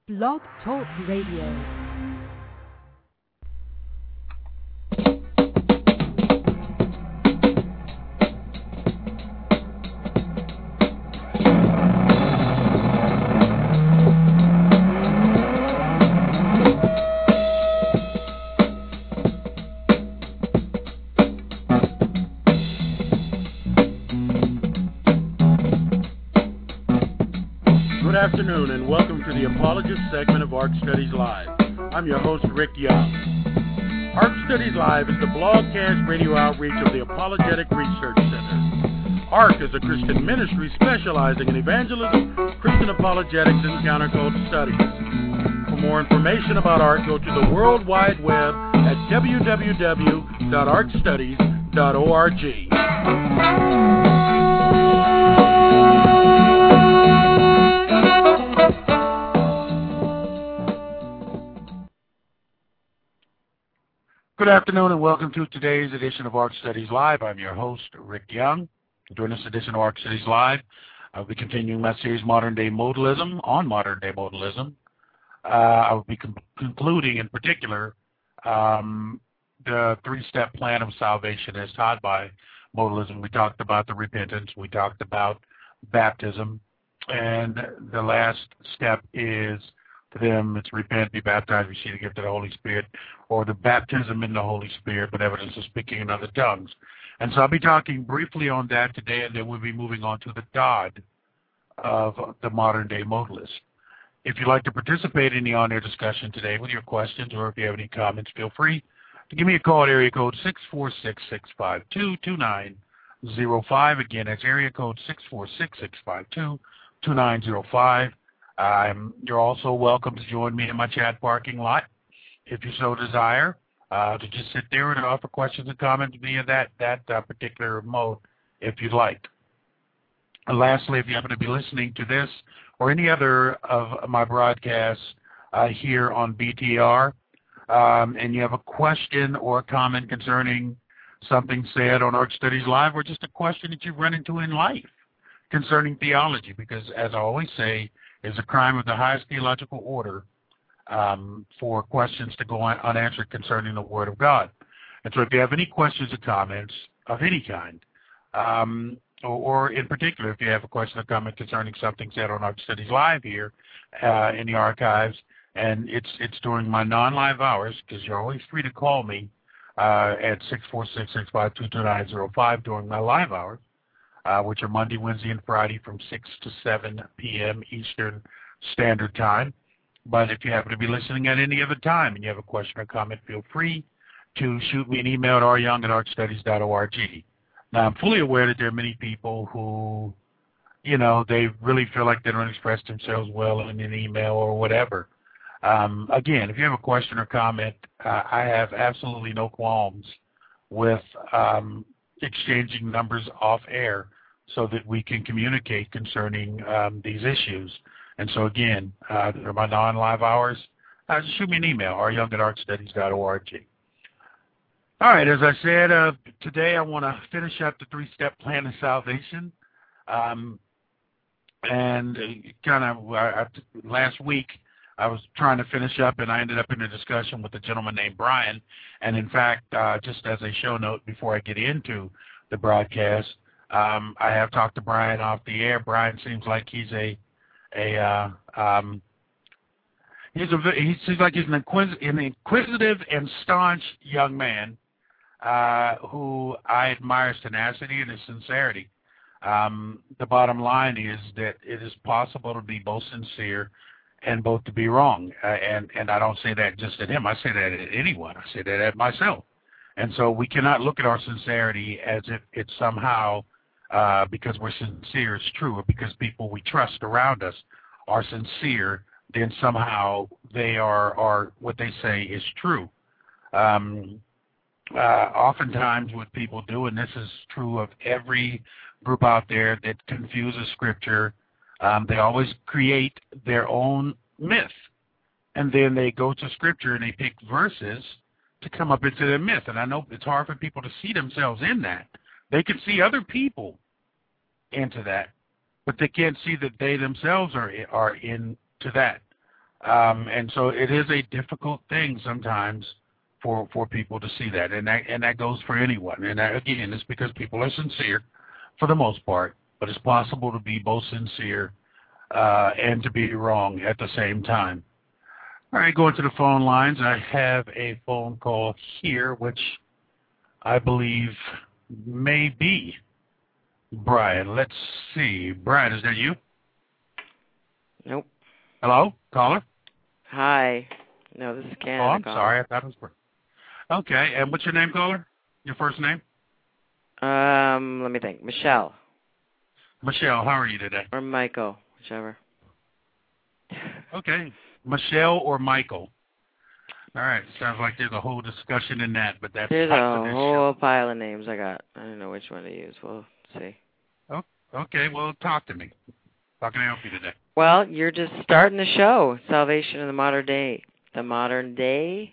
Blog Talk Radio. Good afternoon and welcome to the Apologist segment of ARC Studies Live. I'm your host, Rick Young. ARC Studies Live is the blogcast radio outreach of the Apologetic Research Center. ARC is a Christian ministry specializing in evangelism, Christian apologetics, and counterculture studies. For more information about ARC, go to the World Wide Web at www.arcstudies.org. Good afternoon and welcome to today's edition of ARC Studies Live. I'm your host, Rick Young. During this edition of ARC Studies Live, I'll be continuing my series, Modern Day Modalism, on Modern Day Modalism. I will be concluding, in particular, the three-step plan of salvation as taught by modalism. We talked about the repentance. We talked about baptism. And the last step is, to them, it's repent, be baptized, receive the gift of the Holy Spirit, or the baptism in the Holy Spirit with evidence of speaking in other tongues. And so I'll be talking briefly on that today, and then we'll be moving on to the God of the modern-day modalist. If you'd like to participate in the on-air discussion today with your questions, or if you have any comments, feel free to give me a call at area code 646-652-2905. Again, that's area code 646-652-2905. You're also welcome to join me in my chat parking lot, if you so desire, to just sit there and offer questions and comments via that particular mode, if you'd like. And lastly, if you happen to be listening to this or any other of my broadcasts here on BTR, and you have a question or a comment concerning something said on ARC Studies Live, or just a question that you've run into in life concerning theology, because as I always say, it's a crime of the highest theological order for questions to go unanswered concerning the Word of God. And so if you have any questions or comments of any kind, or in particular, if you have a question or comment concerning something said on ARC Studies Live here in the archives, and it's during my non-live hours, because you're always free to call me at 646-652-2905 during my live hours, which are Monday, Wednesday, and Friday from 6 to 7 p.m. Eastern Standard Time. But if you happen to be listening at any other time and you have a question or comment, feel free to shoot me an email at ryoung@arcstudies.org. Now, I'm fully aware that there are many people who, they really feel like they don't express themselves well in an email or whatever. Again, if you have a question or comment, I have absolutely no qualms with exchanging numbers off air so that we can communicate concerning these issues. And so again, they're my non-live hours. Just shoot me an email, ryoung@arcstudies.org. All right, as I said, today I want to finish up the three-step plan of salvation. And last week I was trying to finish up, and I ended up in a discussion with a gentleman named Brian. And in fact, just as a show note before I get into the broadcast, I have talked to Brian off the air. Brian seems like he seems like he's an inquisitive and staunch young man who I admire his tenacity and his sincerity. The bottom line is that it is possible to be both sincere and both to be wrong. And I don't say that just at him. I say that at anyone. I say that at myself. And so we cannot look at our sincerity as if it's somehow because we're sincere it's true, or because people we trust around us are sincere, then somehow they are what they say is true. Oftentimes what people do, and this is true of every group out there that confuses Scripture, they always create their own myth, and then they go to Scripture and they pick verses to come up into their myth. And I know it's hard for people to see themselves in that. They can see other people into that, but they can't see that they themselves are into that. And so it is a difficult thing sometimes for people to see that, and that goes for anyone. And that, again, it's because people are sincere for the most part, but it's possible to be both sincere and to be wrong at the same time. All right, going to the phone lines. I have a phone call here, which I believe may be Brian. Let's see. Brian, is that you? Nope. Hello, caller? Hi. No, this is Canada. Oh, I'm caller. sorry. I thought it was Brian. Okay, and what's your name, caller? Your first name? Let me think. Michelle. Michelle, how are you today? Or Michael, whichever. Okay, Michelle or Michael. All right, sounds like there's a whole discussion in that, but that's There's not for a this whole pile of names I got. I don't know which one to use. We'll see. show. Oh, okay, well, talk to me. How can I help you today? Well, you're just starting the show, Salvation in the Modern Day. The modern day.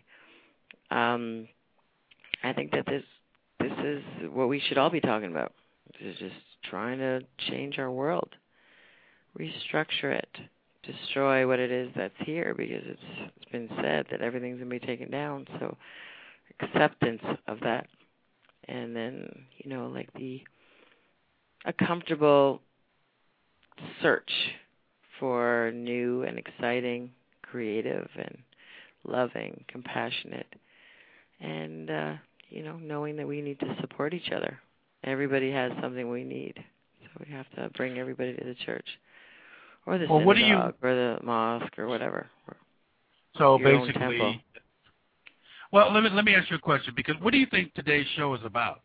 I think that this is what we should all be talking about. This is just trying to change our world, restructure it, destroy what it is that's here, because it's been said that everything's going to be taken down. So acceptance of that, and then like a comfortable search for new and exciting, creative and loving, compassionate, and knowing that we need to support each other. Everybody has something we need, so we have to bring everybody to the church or the synagogue or the mosque or whatever. So your basically, well, let me ask you a question, because what do you think today's show is about?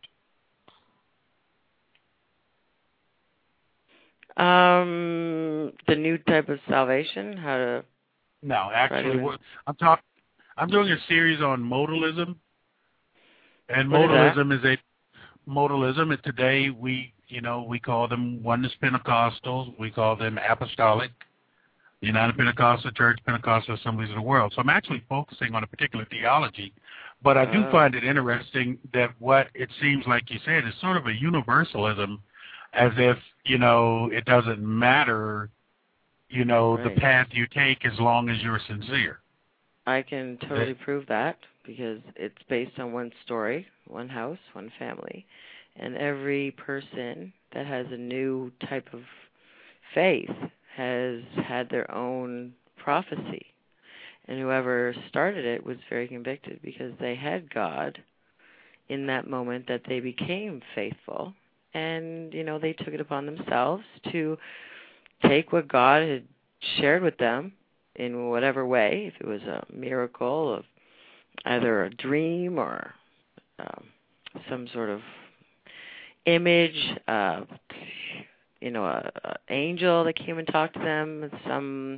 The new type of salvation, how to. No, actually, I'm doing a series on modalism, and modalism is modalism. And today we call them Oneness Pentecostals. We call them Apostolic, United Pentecostal Church, Pentecostal Assemblies of the World. So I'm actually focusing on a particular theology, but I do find it interesting that what it seems like you said is sort of a universalism, as if it doesn't matter the path you take as long as you're sincere. I can totally prove that, because it's based on one story, one house, one family, and every person that has a new type of faith has had their own prophecy, and whoever started it was very convicted, because they had God in that moment that they became faithful, and they took it upon themselves to take what God had shared with them in whatever way, if it was a miracle of either a dream or some sort of image, a angel that came and talked to them, some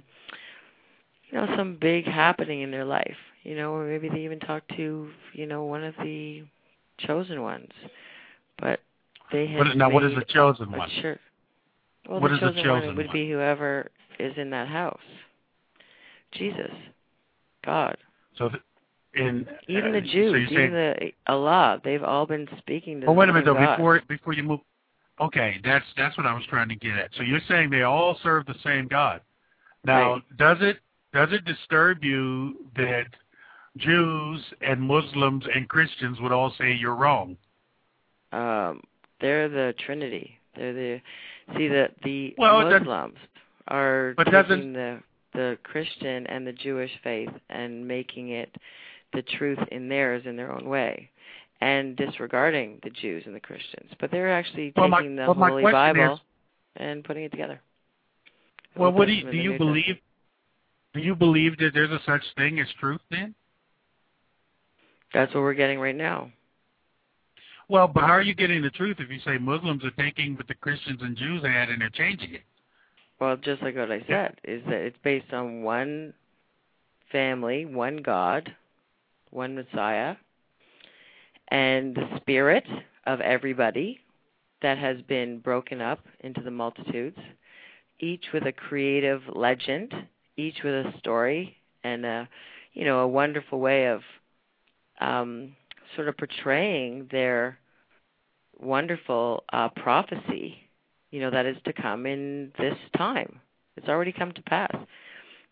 big happening in their life, or maybe they even talked to one of the chosen ones, but they had. Now, what is the chosen one? Sure. Well, what the is chosen the chosen one would be whoever is in that house. Jesus, God. So, even the Jews, so even Allah, they've all been speaking to. Oh, wait a minute, though. God. Before you move, okay, that's what I was trying to get at. So you're saying they all serve the same God. Now, does it disturb you that Jews and Muslims and Christians would all say you're wrong? They're the Trinity. They're the Muslims are taking the Christian and the Jewish faith and making it the truth in theirs in their own way, and disregarding the Jews and the Christians. But they're actually taking the Holy Bible and putting it together. Well, do you believe? Do you believe that there's a such thing as truth then? That's what we're getting right now. Well, but how are you getting the truth if you say Muslims are taking what the Christians and Jews had and they're changing it? Well, just like what I said, is that it's based on one family, one God, one Messiah, and the spirit of everybody that has been broken up into the multitudes, each with a creative legend, each with a story and a wonderful way of sort of portraying their wonderful prophecy, that is to come in this time. It's already come to pass.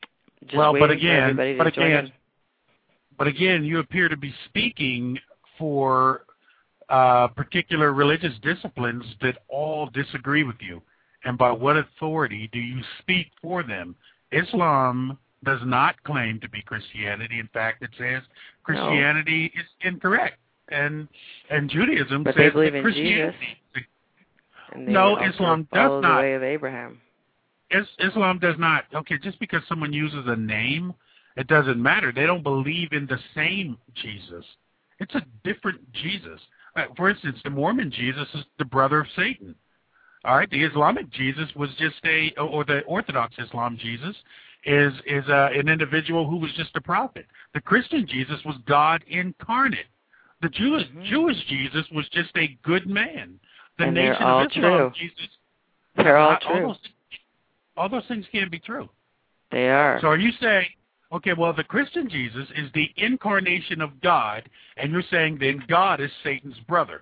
Just well, waiting for everybody to join in. But again, you appear to be speaking for particular religious disciplines that all disagree with you. And by what authority do you speak for them? Islam does not claim to be Christianity. In fact, it says Christianity is incorrect. And Judaism but says they believe that in Christianity. Jesus. And they No, also Islam follow does not. the way of Abraham. Islam does not. Okay, just because someone uses a name, it doesn't matter. They don't believe in the same Jesus. It's a different Jesus. For instance, the Mormon Jesus is the brother of Satan. All right, the Islamic Jesus was just or the Orthodox Islam Jesus is an individual who was just a prophet. The Christian Jesus was God incarnate. The Jewish Jesus was just a good man. The and Nation all of Islam true. Jesus. They're all true. All those things can't be true. They are. So are you saying, okay, well, the Christian Jesus is the incarnation of God, and you're saying then God is Satan's brother?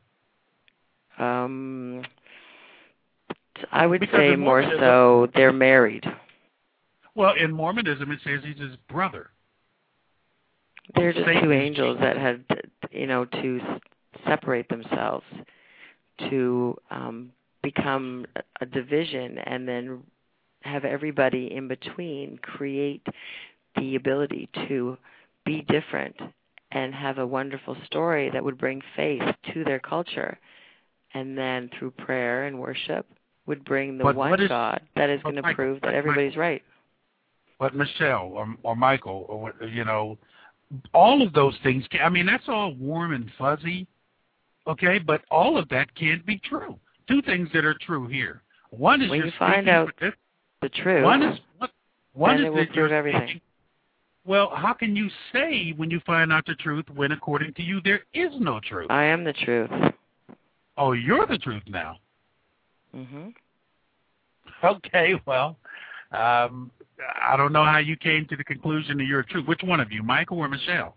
I would say more so they're married. Well, in Mormonism, it says he's his brother. They're just Satan two is angels that had, to separate themselves, to become a division, and then have everybody in between create the ability to be different and have a wonderful story that would bring faith to their culture. And then through prayer and worship would bring the one God that is going to prove that everybody's right. But Michelle or Michael, or, all of those things, that's all warm and fuzzy, okay? But all of that can't be true. Two things that are true here. One is when you find out the truth, then it will prove everything. Well, how can you say when you find out the truth when, according to you, there is no truth? I am the truth. Oh, you're the truth now. Mm-hmm. Okay, well, I don't know how you came to the conclusion that you're true. Which one of you, Michael or Michelle?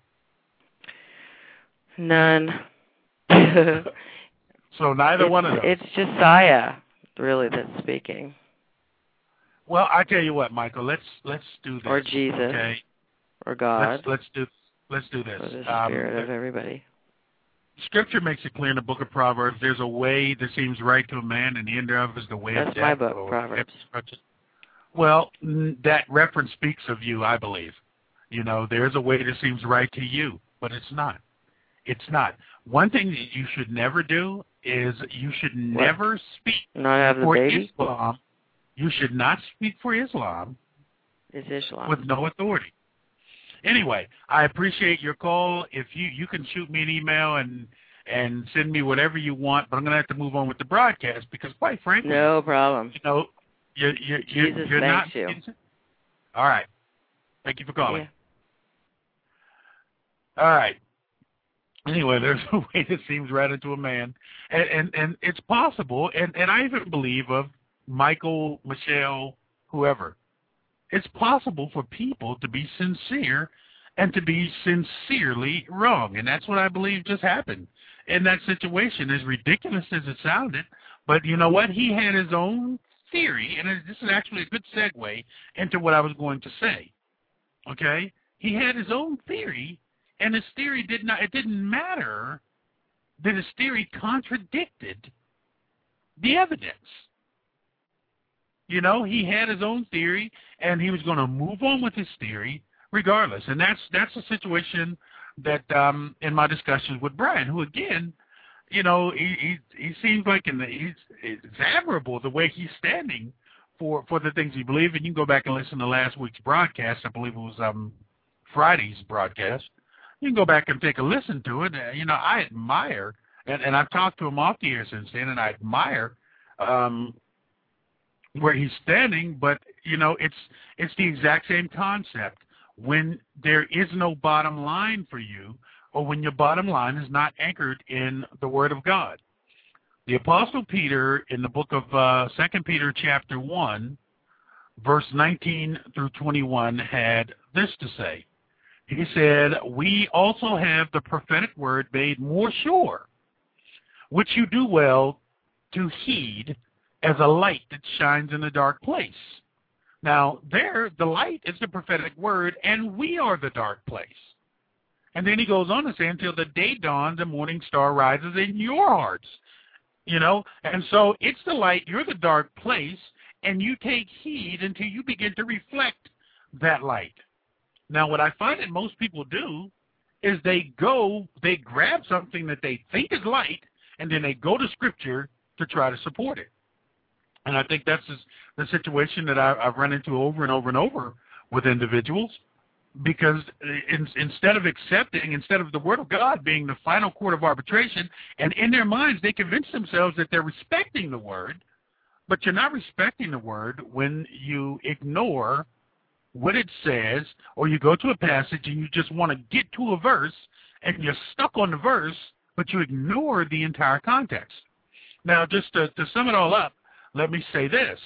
None. So neither one of them. It's Josiah, really, that's speaking. Well, I tell you what, Michael. Let's do this. Or Jesus. Okay. Or God. Let's do this. Or the spirit of everybody. Scripture makes it clear in the book of Proverbs, there's a way that seems right to a man, and the end thereof is the way of death. That's my book, Proverbs. Well, that reference speaks of you, I believe. There's a way that seems right to you, but it's not. It's not. One thing that you should never do is you should never speak for Islam. You should not speak for Islam. It's Islam. With no authority. Anyway, I appreciate your call. If you can shoot me an email and send me whatever you want, but I'm going to have to move on with the broadcast because, quite frankly, no problem. You're not. You. All right. Thank you for calling. Yeah. All right. Anyway, there's a way that seems right into a man, and it's possible, and I even believe of Michael, Michelle, whoever. It's possible for people to be sincere and to be sincerely wrong, and that's what I believe just happened in that situation. As ridiculous as it sounded, but you know what? He had his own theory, and this is actually a good segue into what I was going to say. Okay? He had his own theory, and his theory it didn't matter that his theory contradicted the evidence. He had his own theory, and he was going to move on with his theory regardless. And that's a situation that in my discussions with Brian, who again, he seems like it's admirable the way he's standing for the things he believes. And you can go back and listen to last week's broadcast. I believe it was Friday's broadcast. You can go back and take a listen to it. I admire, and I've talked to him off the air since then, and I admire where he's standing, but it's the exact same concept. When there is no bottom line for you, or when your bottom line is not anchored in the Word of God. The Apostle Peter in the book of 2 Peter chapter 1, verse 19 through 21 had this to say. He said, "We also have the prophetic word made more sure, which you do well to heed as a light that shines in a dark place, Now, there, the light is the prophetic word, and we are the dark place. And then he goes on to say, until the day dawns, the morning star rises in your hearts. You know, and so it's the light, you're the dark place, and you take heed until you begin to reflect that light. Now, what I find that most people do is they grab something that they think is light, and then they go to Scripture to try to support it. And I think that's the situation that I've run into over and over and over with individuals. Because instead of the Word of God being the final court of arbitration, and in their minds they convince themselves that they're respecting the Word, but you're not respecting the Word when you ignore what it says, or you go to a passage and you just want to get to a verse, and you're stuck on the verse, but you ignore the entire context. Now, just to sum it all up, let me say this.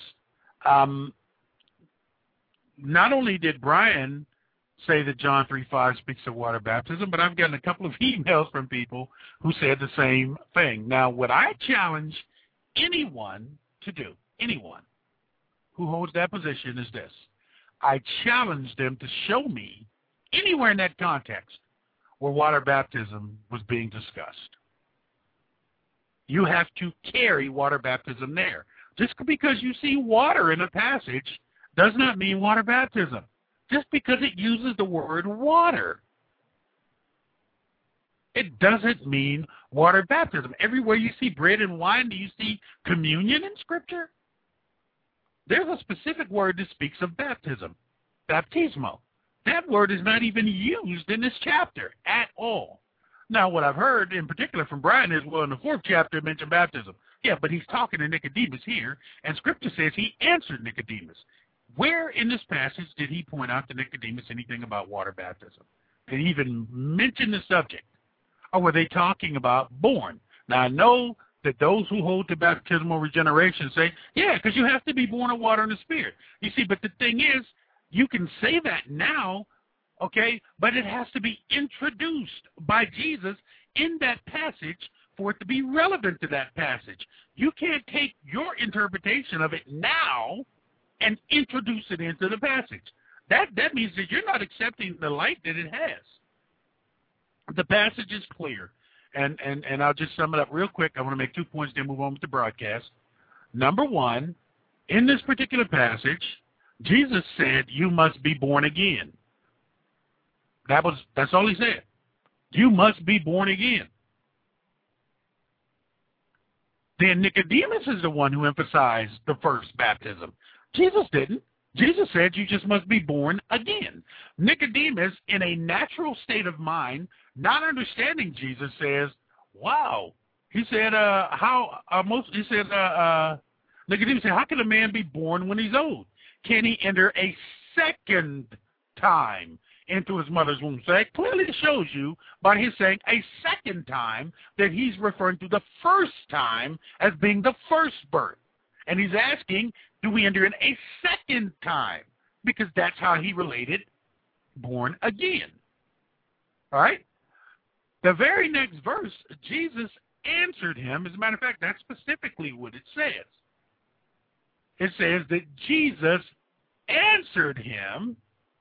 Not only did Brian say that John 3:5 speaks of water baptism, but I've gotten a couple of emails from people who said the same thing. Now, what I challenge anyone to do, anyone who holds that position, is this. I challenge them to show me anywhere in that context where water baptism was being discussed. You have to carry water baptism there. Just because you see water in a passage does not mean water baptism. Just because it uses the word water, it doesn't mean water baptism. Everywhere you see bread and wine, do you see communion in Scripture? There's a specific word that speaks of baptism, baptismo. That word is not even used in this chapter at all. Now, what I've heard in particular from Brian is, well, in the 4th chapter it mentioned baptism. Yeah, but he's talking to Nicodemus here, and Scripture says he answered Nicodemus. Where in this passage did he point out to Nicodemus anything about water baptism? Did he even mention the subject? Or were they talking about born? Now, I know that those who hold to baptismal regeneration say, yeah, because you have to be born of water and the Spirit. You see, but the thing is, you can say that now, okay, but it has to be introduced by Jesus in that passage for it to be relevant to that passage. You can't take your interpretation of it now and introduce it into the passage. That means that you're not accepting the light that it has. The passage is clear. And I'll just sum it up real quick. I want to make 2 points, then move on with the broadcast. Number one, in this particular passage, Jesus said, you must be born again. That's all he said. You must be born again. Then Nicodemus is the one who emphasized the first baptism. Jesus didn't. Jesus said you just must be born again. Nicodemus, in a natural state of mind, not understanding Jesus, says, wow. He said, Nicodemus said, how can a man be born when he's old? Can he enter a second time into his mother's womb? So that clearly shows you by his saying a second time that he's referring to the first time as being the first birth. And he's asking, do we enter in a second time? Because that's how he related born again. All right? The very next verse, Jesus answered him. As a matter of fact, that's specifically what it says. It says that Jesus answered him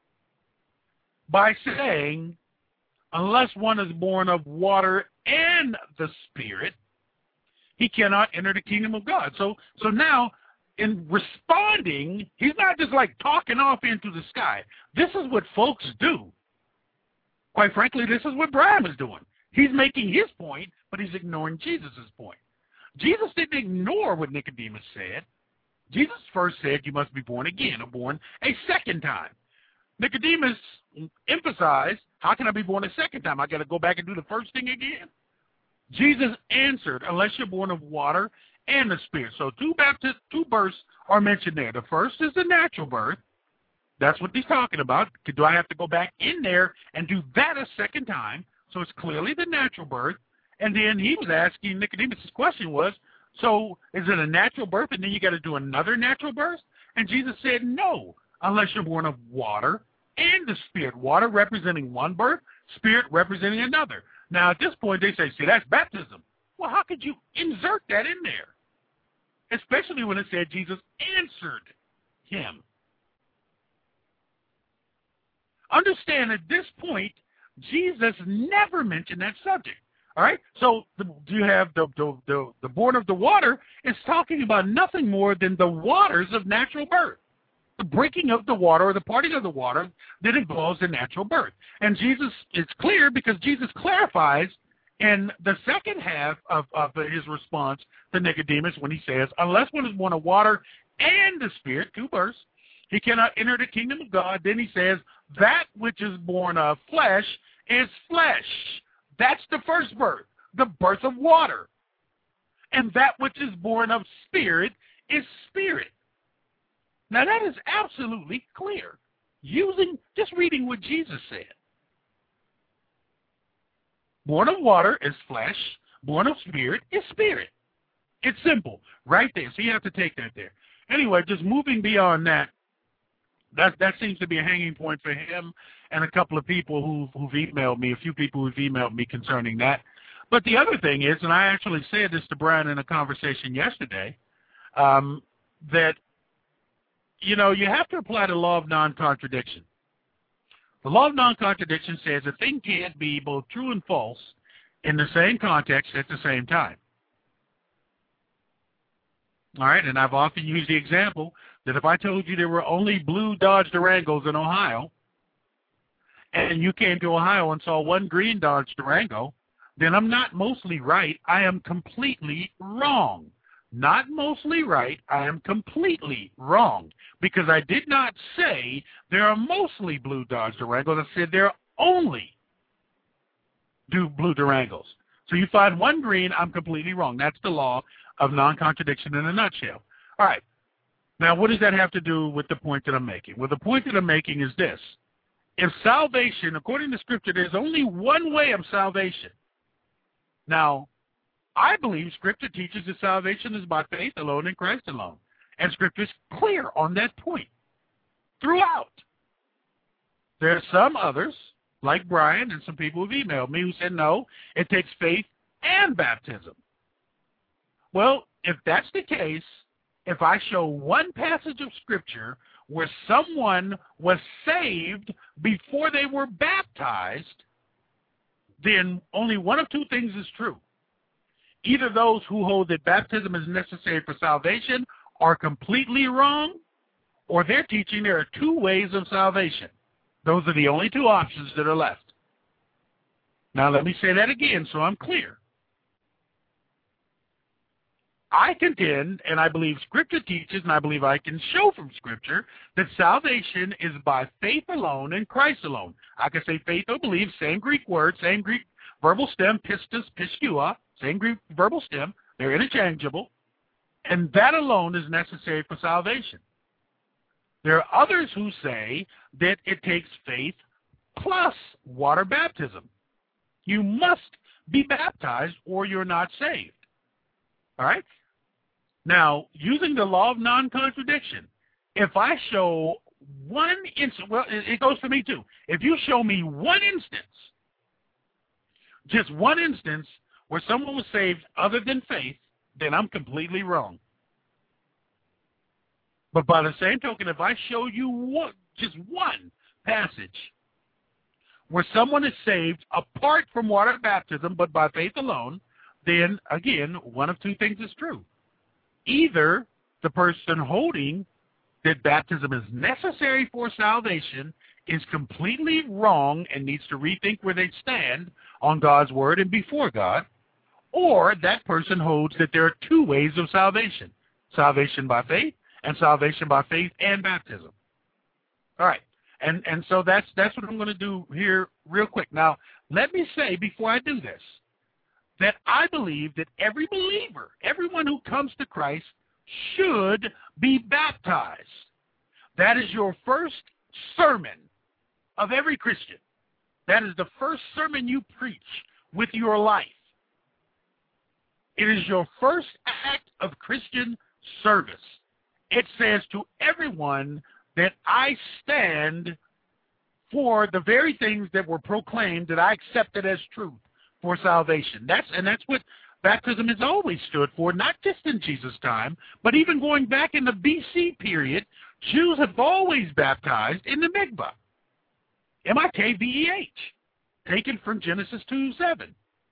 by saying, unless one is born of water and the Spirit, he cannot enter the kingdom of God. So now, in responding, he's not just like talking off into the sky. This is what folks do. Quite frankly, this is what Brian was doing. He's making his point, but he's ignoring Jesus' point. Jesus didn't ignore what Nicodemus said. Jesus first said you must be born again, or born a second time. Nicodemus emphasized, how can I be born a second time? I got to go back and do the first thing again? Jesus answered, unless you're born of water and the Spirit. So two births are mentioned there. The first is the natural birth. That's what he's talking about. Do I have to go back in there and do that a second time? So it's clearly the natural birth. And then he was asking, Nicodemus' question was, so is it a natural birth and then you got to do another natural birth? And Jesus said, no, unless you're born of water and the Spirit. Water representing one birth, Spirit representing another. Now, at this point, they say, see, that's baptism. Well, how could you insert that in there? Especially when it said Jesus answered him. understand at this point, Jesus never mentioned that subject. All right? So you have the born of the water is talking about nothing more than the waters of natural birth. The breaking of the water or the parting of the water that involves the natural birth. And Jesus, it's clear because Jesus clarifies in the second half of his response to Nicodemus when he says, unless one is born of water and the Spirit, two verses, he cannot enter the kingdom of God. Then he says, that which is born of flesh is flesh. That's the first birth, the birth of water. And that which is born of spirit is spirit. Now that is absolutely clear. Just reading what Jesus said. Born of water is flesh. Born of spirit is spirit. It's simple. Right there. So you have to take that there. Anyway, just moving beyond that, that seems to be a hanging point for him and a couple of people who've emailed me, a few people who've emailed me concerning that. But the other thing is, and I actually said this to Brian in a conversation yesterday, that, you have to apply the law of non-contradiction. The law of non-contradiction says a thing can't be both true and false in the same context at the same time. All right, and I've often used the example that if I told you there were only blue Dodge Durangos in Ohio, and you came to Ohio and saw one green Dodge Durango, then I'm not mostly right. I am completely wrong. Not mostly right. I am completely wrong. Because I did not say there are mostly blue Dodge Durangos. I said there are only blue Durangos. So you find one green, I'm completely wrong. That's the law of non-contradiction in a nutshell. All right. Now, what does that have to do with the point that I'm making? Well, the point that I'm making is this. If salvation, according to Scripture, there's only one way of salvation. Now, I believe Scripture teaches that salvation is by faith alone in Christ alone. And Scripture is clear on that point throughout. There are some others, like Brian and some people who've emailed me who said, no, it takes faith and baptism. Well, if that's the case, if I show one passage of Scripture where someone was saved before they were baptized, then only one of two things is true. Either those who hold that baptism is necessary for salvation are completely wrong, or they're teaching there are two ways of salvation. Those are the only two options that are left. Now let me say that again so I'm clear. I contend, and I believe Scripture teaches, and I believe I can show from Scripture, that salvation is by faith alone in Christ alone. I can say faith or believe, same Greek word, same Greek verbal stem, pistis, piskua, same Greek verbal stem. They're interchangeable. And that alone is necessary for salvation. There are others who say that it takes faith plus water baptism. You must be baptized or you're not saved. All right? Now, using the law of non-contradiction, if I show one instance, well, it goes for me too. If you show me one instance, just one instance where someone was saved other than faith, then I'm completely wrong. But by the same token, if I show you just one passage where someone is saved apart from water baptism but by faith alone, then, again, one of two things is true. Either the person holding that baptism is necessary for salvation is completely wrong and needs to rethink where they stand on God's word and before God, or that person holds that there are two ways of salvation, salvation by faith and salvation by faith and baptism. All right, and so that's what I'm going to do here real quick. Now, let me say before I do this, that I believe that every believer, everyone who comes to Christ, should be baptized. That is your first sermon of every Christian. That is the first sermon you preach with your life. It is your first act of Christian service. It says to everyone that I stand for the very things that were proclaimed that I accepted as truth for salvation. That's what baptism has always stood for, not just in Jesus' time, but even going back in the BC period, Jews have always baptized in the mikvah. M-I-K-V-E-H, taken from Genesis 2:7.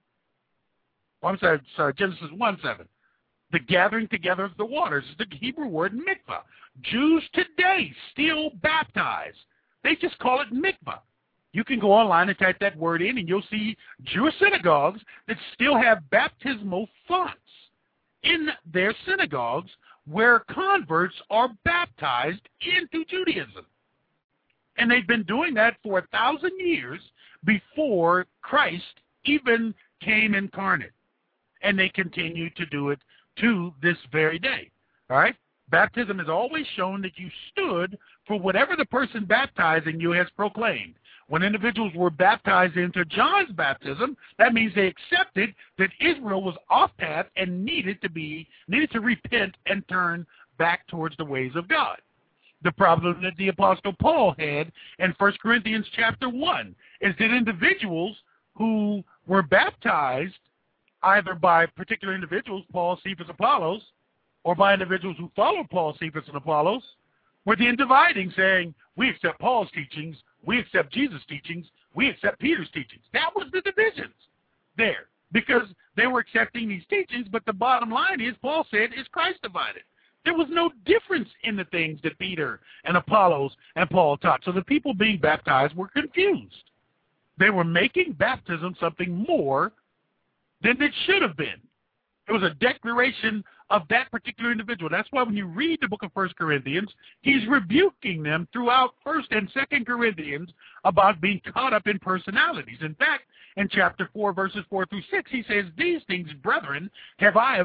Oh, I'm sorry, Genesis 1:7. The gathering together of the waters is the Hebrew word mikvah. Jews today still baptize. They just call it mikvah. You can go online and type that word in, and you'll see Jewish synagogues that still have baptismal fonts in their synagogues where converts are baptized into Judaism. And they've been doing that for 1,000 years before Christ even came incarnate. And they continue to do it to this very day. All right? Baptism has always shown that you stood for whatever the person baptizing you has proclaimed. When individuals were baptized into John's baptism, that means they accepted that Israel was off path and needed to repent and turn back towards the ways of God. The problem that the Apostle Paul had in 1 Corinthians chapter 1 is that individuals who were baptized either by particular individuals, Paul, Cephas, Apollos, or by individuals who followed Paul, Cephas, and Apollos, were then dividing, saying, we accept Paul's teachings, we accept Jesus' teachings, we accept Peter's teachings. That was the divisions there, because they were accepting these teachings, but the bottom line is, Paul said, is Christ divided. There was no difference in the things that Peter and Apollos and Paul taught. So the people being baptized were confused. They were making baptism something more than it should have been. It was a declaration of that particular individual. That's why when you read the book of 1 Corinthians, he's rebuking them throughout 1 and 2 Corinthians about being caught up in personalities. In fact, in chapter 4, verses 4 through 6, he says, these things, brethren, have I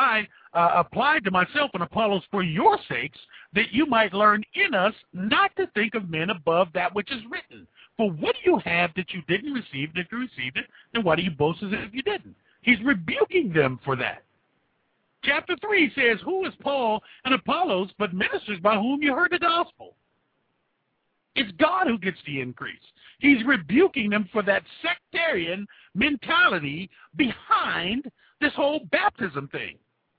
applied to myself and Apollos for your sakes, that you might learn in us not to think of men above that which is written. For what do you have that you didn't receive? If you received it, then why do you boast as if you didn't? He's rebuking them for that. Chapter 3 says, who is Paul and Apollos but ministers by whom you heard the gospel? It's God who gets the increase. He's rebuking them for that sectarian mentality behind this whole baptism thing.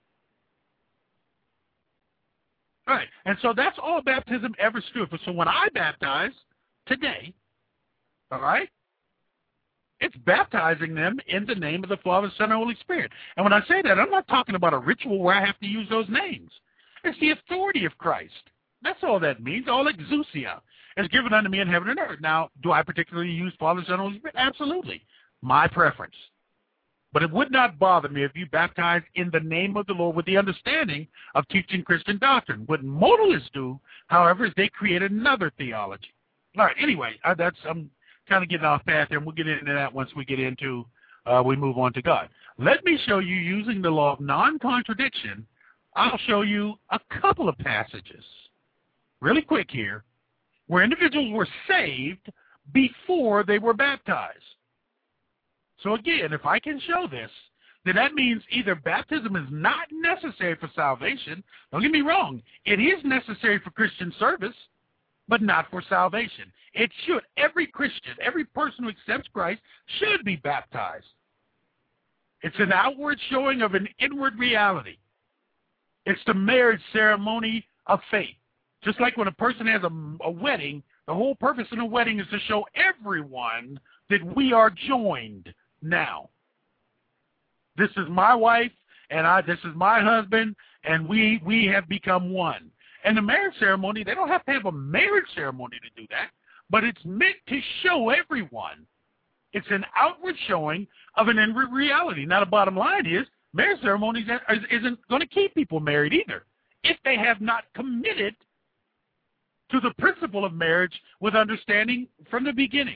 All right, and so that's all baptism ever stood for. So when I baptize today, all right, it's baptizing them in the name of the Father, Son, and Holy Spirit. And when I say that, I'm not talking about a ritual where I have to use those names. It's the authority of Christ. That's all that means. All exousia is given unto me in heaven and earth. Now, do I particularly use Father, Son, and Holy Spirit? Absolutely. My preference. But it would not bother me if you baptized in the name of the Lord with the understanding of teaching Christian doctrine. What modalists do, however, is they create another theology. All right, anyway, I'm kind of getting off path here, and we'll get into that once we move on to God. Let me show you, using the law of non-contradiction, I'll show you a couple of passages, really quick here, where individuals were saved before they were baptized. So again, if I can show this, then that means either baptism is not necessary for salvation. Don't get me wrong. It is necessary for Christian service, but not for salvation. It should. Every Christian, every person who accepts Christ should be baptized. It's an outward showing of an inward reality. It's the marriage ceremony of faith. Just like when a person has a wedding, the whole purpose of the wedding is to show everyone that we are joined now. This is my wife, and this is my husband, and we have become one. And the marriage ceremony, they don't have to have a marriage ceremony to do that, but it's meant to show everyone. It's an outward showing of an inward reality. Now, the bottom line is, marriage ceremonies isn't going to keep people married either if they have not committed to the principle of marriage with understanding from the beginning.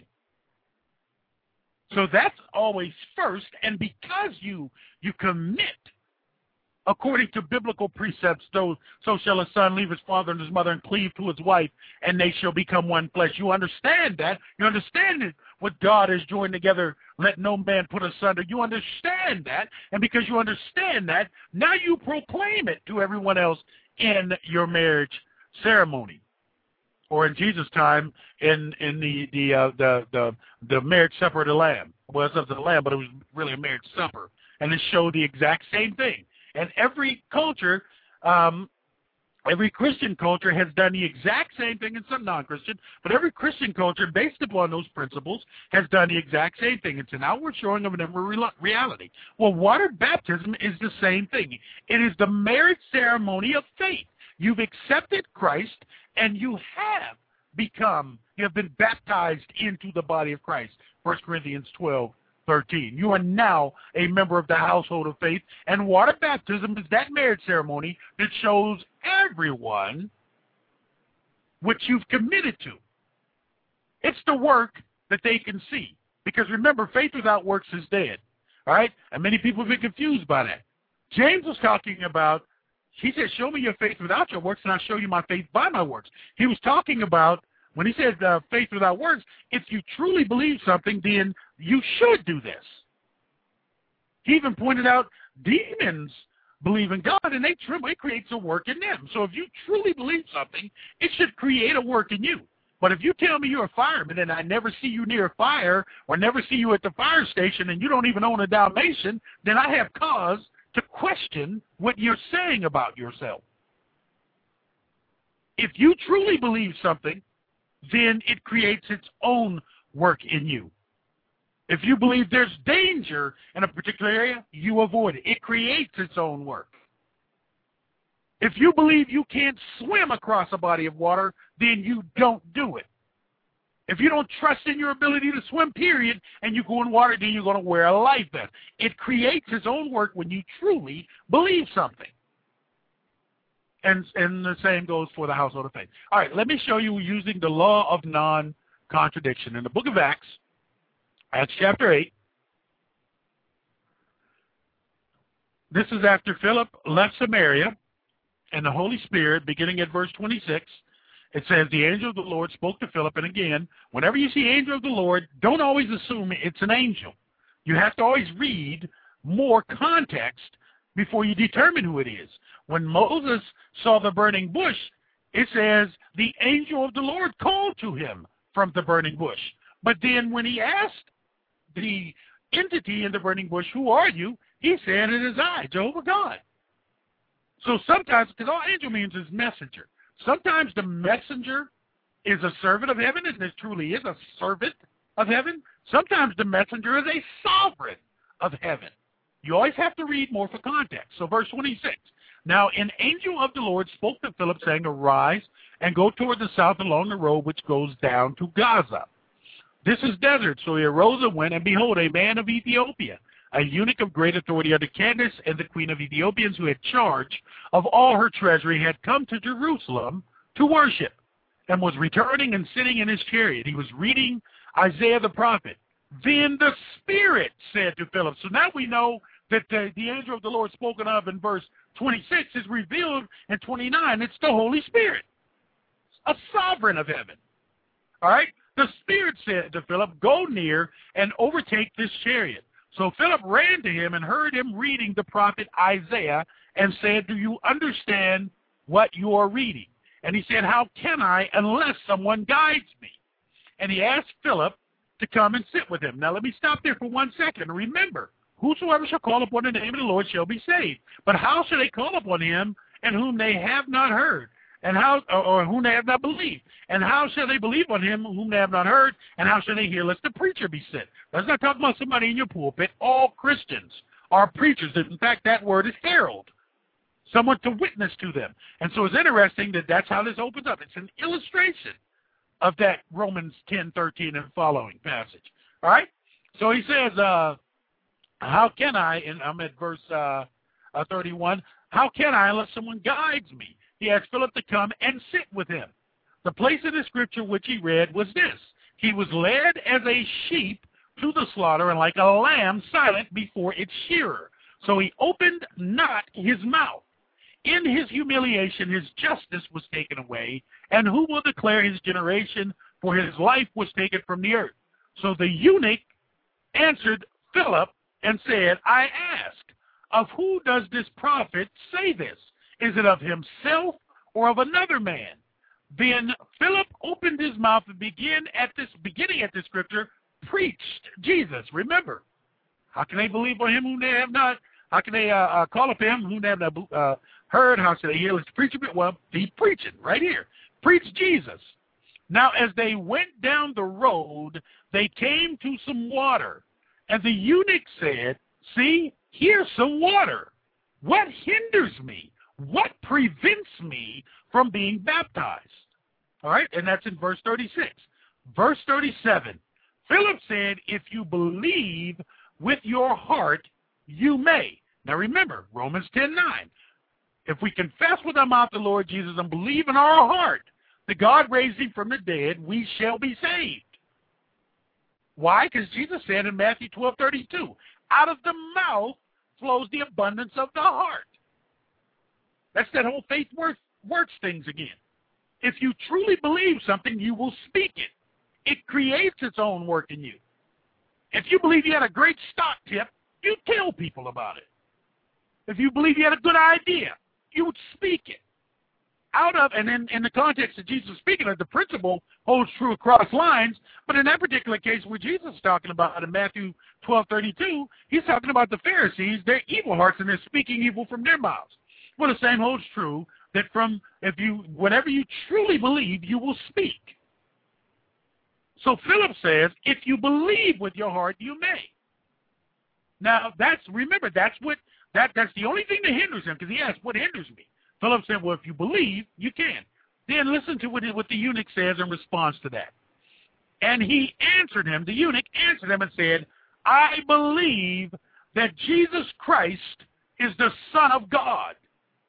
So that's always first, and because you commit according to biblical precepts, so shall a son leave his father and his mother and cleave to his wife, and they shall become one flesh. You understand that. You understand it. What God has joined together, let no man put asunder. You understand that, and because you understand that, now you proclaim it to everyone else in your marriage ceremony. Or in Jesus' time, in the marriage supper of the Lamb. Well, it's of the Lamb, but it was really a marriage supper, and it showed the exact same thing. And every culture Every Christian culture has done the exact same thing, and some non-Christian, but every Christian culture, based upon those principles, has done the exact same thing. It's an outward showing of an inward reality. Well, water baptism is the same thing. It is the marriage ceremony of faith. You've accepted Christ, and you have been baptized into the body of Christ. 1 Corinthians 12:13. You are now a member of the household of faith, and water baptism is that marriage ceremony that shows everyone what you've committed to. It's the work that they can see. Because remember, faith without works is dead. All right? And many people have been confused by that. James was talking about, he said, show me your faith without your works, and I'll show you my faith by my works. He was talking about, when he said faith without works, if you truly believe something, then you should do this. He even pointed out demons believe in God, and they tremble. It creates a work in them. So if you truly believe something, it should create a work in you. But if you tell me you're a fireman and I never see you near a fire or never see you at the fire station and you don't even own a Dalmatian, then I have cause to question what you're saying about yourself. If you truly believe something, then it creates its own work in you. If you believe there's danger in a particular area, you avoid it. It creates its own work. If you believe you can't swim across a body of water, then you don't do it. If you don't trust in your ability to swim, period, and you go in water, then you're going to wear a life vest. It creates its own work when you truly believe something. And the same goes for the household of faith. All right, let me show you using the law of non-contradiction. In the book of Acts chapter 8, this is after Philip left Samaria, and the Holy Spirit, beginning at verse 26, it says, the angel of the Lord spoke to Philip. And again, whenever you see angel of the Lord, don't always assume it's an angel. You have to always read more context before you determine who it is. When Moses saw the burning bush, it says the angel of the Lord called to him from the burning bush. But then when he asked the entity in the burning bush, who are you? He said, it is I, Jehovah God. So sometimes, because all angel means is messenger. Sometimes the messenger is a servant of heaven, and this truly is a servant of heaven. Sometimes the messenger is a sovereign of heaven. You always have to read more for context. So verse 26. Now an angel of the Lord spoke to Philip, saying, arise and go toward the south along the road which goes down to Gaza. This is desert. So he arose and went, and behold, a man of Ethiopia, a eunuch of great authority under Candace and the queen of Ethiopians, who had charge of all her treasury, had come to Jerusalem to worship, and was returning and sitting in his chariot. He was reading Isaiah the prophet. Then the Spirit said to Philip. So now we know that the angel of the Lord spoken of in verse 26 is revealed in 29. It's the Holy Spirit, a sovereign of heaven. All right? The Spirit said to Philip, go near and overtake this chariot. So Philip ran to him and heard him reading the prophet Isaiah and said, do you understand what you are reading? And he said, how can I unless someone guides me? And he asked Philip to come and sit with him. Now let me stop there for 1 second. Remember, whosoever shall call upon the name of the Lord shall be saved. But how shall they call upon him in whom they have not heard? And how, or whom they have not believed? And how shall they believe on him whom they have not heard? And how shall they hear lest the preacher be sent? Let's not talk about somebody in your pulpit. All Christians are preachers. In fact, that word is herald, someone to witness to them. And so it's interesting that that's how this opens up. It's an illustration of that Romans 10:13 and following passage. All right? So he says, how can I, and I'm at verse 31, how can I unless someone guides me? He asked Philip to come and sit with him. The place in the scripture which he read was this. He was led as a sheep to the slaughter, and like a lamb silent before its shearer. So he opened not his mouth. In his humiliation his justice was taken away, and who will declare his generation? For his life was taken from the earth. So the eunuch answered Philip and said, I ask, of who does this prophet say this? Is it of himself or of another man? Then Philip opened his mouth and beginning at this scripture, preached Jesus. Remember, how can they believe on him whom they have not How can they call up him who have not heard? How should they hear? Let's preach a bit. Well, he's preaching right here. Preach Jesus. Now, as they went down the road, they came to some water. And the eunuch said, see, here's some water. What hinders me? What prevents me from being baptized? All right, and that's in verse 36. Verse 37, Philip said, if you believe with your heart, you may. Now remember, Romans 10:9. If we confess with our mouth the Lord Jesus and believe in our heart that God raised him from the dead, we shall be saved. Why? Because Jesus said in Matthew 12:32, out of the mouth flows the abundance of the heart. That's that whole faith works things again. If you truly believe something, you will speak it. It creates its own work in you. If you believe you had a great stock tip, you tell people about it. If you believe you had a good idea, you would speak it. And in the context of Jesus speaking it, the principle holds true across lines, but in that particular case where Jesus is talking about in Matthew 12:32, he's talking about the Pharisees, their evil hearts, and they're speaking evil from their mouths. Well, the same holds true that whatever you truly believe, you will speak. So Philip says, if you believe with your heart, you may. Now, that's the only thing that hinders him, because he asked, what hinders me? Philip said, well, if you believe, you can. Then listen to what the eunuch says in response to that. And the eunuch answered him and said, I believe that Jesus Christ is the Son of God.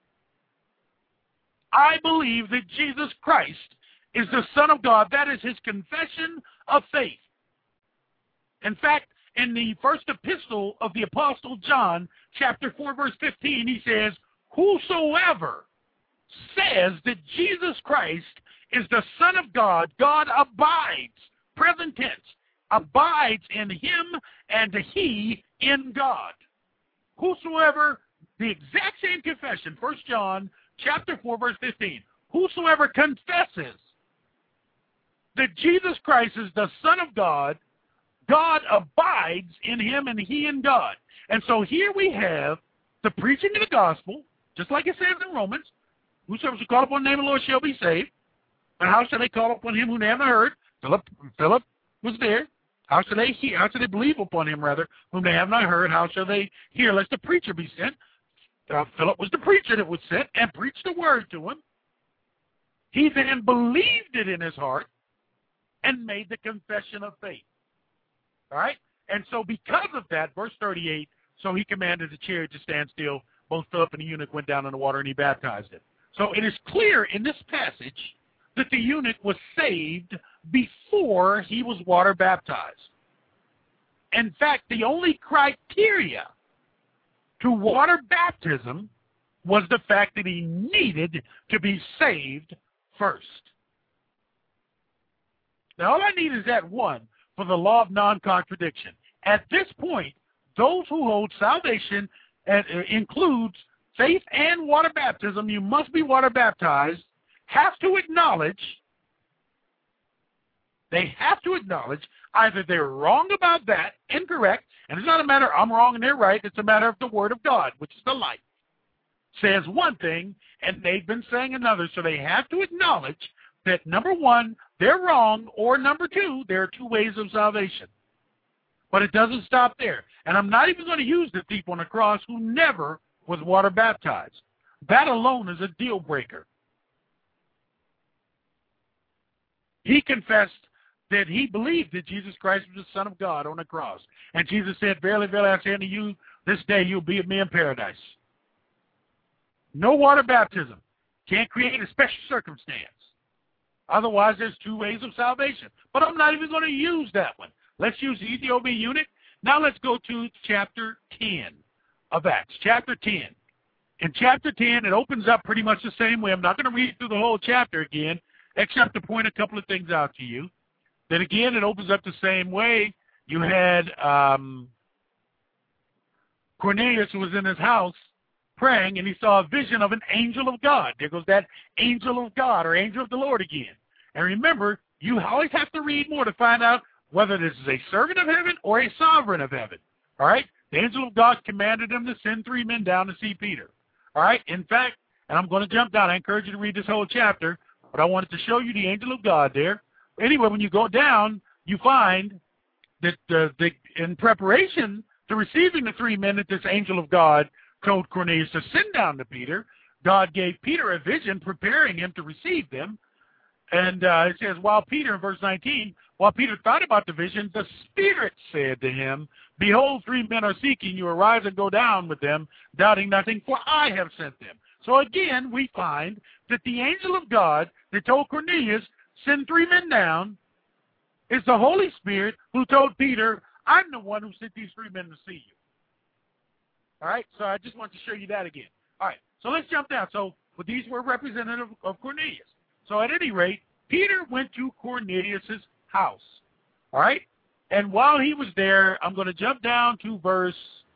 I believe that Jesus Christ is the Son of God. That is his confession of faith. In fact, in the first epistle of the Apostle John, chapter 4, verse 15, he says, whosoever says that Jesus Christ is the Son of God, God abides, present tense, abides in him and he in God. Whosoever, the exact same confession, 1 John chapter 4, verse 15, whosoever confesses that Jesus Christ is the Son of God, God abides in him and he in God. And so here we have the preaching of the gospel, just like it says in Romans, whosoever shall call upon the name of the Lord shall be saved. But how shall they call upon him who never heard? Philip was there. How shall they hear? How shall they believe upon him, rather, whom they have not heard? How shall they hear lest the preacher be sent? Philip was the preacher that was sent and preached the word to him. He then believed it in his heart and made the confession of faith. All right? And so because of that, verse 38, so he commanded the chariot to stand still. Both Philip and the eunuch went down in the water, and he baptized him. So it is clear in this passage that the eunuch was saved before he was water baptized. In fact, the only criteria to water baptism was the fact that he needed to be saved first. Now, all I need is that one for the law of non-contradiction. At this point, those who hold salvation includes faith and water baptism, you must be water baptized, have to acknowledge either they're wrong about that, incorrect, and it's not a matter I'm wrong and they're right, it's a matter of the Word of God, which is the light. Says one thing, and they've been saying another, so they have to acknowledge that, number one, they're wrong, or number two, there are two ways of salvation. But it doesn't stop there. And I'm not even going to use the thief on the cross who never was water baptized. That alone is a deal breaker. He confessed that he believed that Jesus Christ was the Son of God on the cross. And Jesus said, verily, verily, I say unto you, this day you'll be with me in paradise. No water baptism. Can't create a special circumstance. Otherwise, there's two ways of salvation. But I'm not even going to use that one. Let's use the Ethiopian eunuch. Now let's go to chapter 10 of Acts. Chapter 10. In chapter 10, it opens up pretty much the same way. I'm not going to read through the whole chapter again, except to point a couple of things out to you. Then again, it opens up the same way. You had Cornelius, who was in his house praying, and he saw a vision of an angel of God. There goes that angel of God or angel of the Lord again. And remember, you always have to read more to find out whether this is a servant of heaven or a sovereign of heaven. All right? the angel of God commanded him to send 3 men down to see Peter. All right? In fact, and I'm going to jump down. I encourage you to read this whole chapter, but I wanted to show you the angel of God there. Anyway, when you go down, you find that in preparation to receiving the 3 men that this angel of God told Cornelius to send down to Peter, God gave Peter a vision preparing him to receive them. And it says, while Peter, in verse 19, while Peter thought about the vision, the Spirit said to him, behold, 3 men are seeking you. Arise and go down with them, doubting nothing, for I have sent them. So again, we find that the angel of God that told Cornelius, send 3 men down, is the Holy Spirit who told Peter, I'm the one who sent these 3 men to see you. All right, so I just want to show you that again. All right, so let's jump down. So these were representative of Cornelius. So at any rate, Peter went to Cornelius' house. All right, and while he was there, I'm going to jump down to verse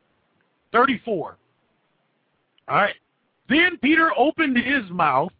34. All right, then Peter opened his mouth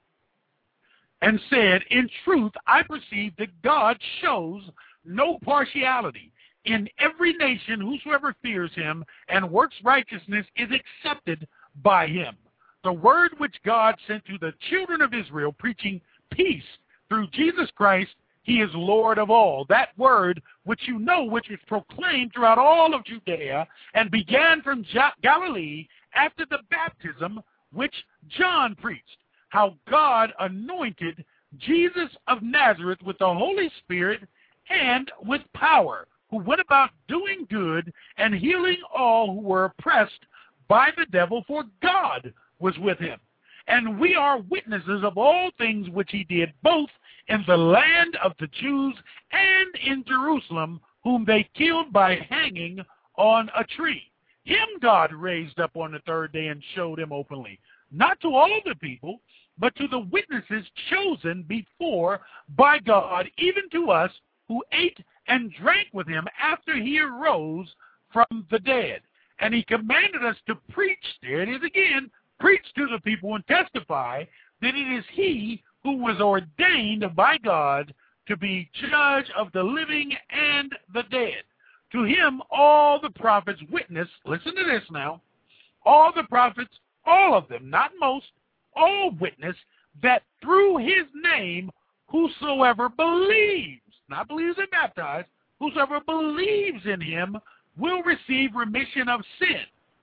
and said, in truth, I perceive that God shows no partiality. In every nation, whosoever fears him and works righteousness is accepted by him. The word which God sent to the children of Israel, preaching peace through Jesus Christ, he is Lord of all. That word, which you know, which was proclaimed throughout all of Judea and began from Galilee after the baptism which John preached, how God anointed Jesus of Nazareth with the Holy Spirit and with power, who went about doing good and healing all who were oppressed by the devil, for God was with him. And we are witnesses of all things which he did, both in the land of the Jews and in Jerusalem, whom they killed by hanging on a tree. Him God raised up on the 3rd day and showed him openly, not to all the people, but to the witnesses chosen before by God, even to us who ate and drank with him after he arose from the dead. And he commanded us to preach, there it is again, preach to the people and testify that it is he who was ordained by God to be judge of the living and the dead. To him all the prophets witness, listen to this now, all the prophets, all of them, not most, all witness that through his name whosoever believes, not believes and baptized, whosoever believes in him will receive remission of sin.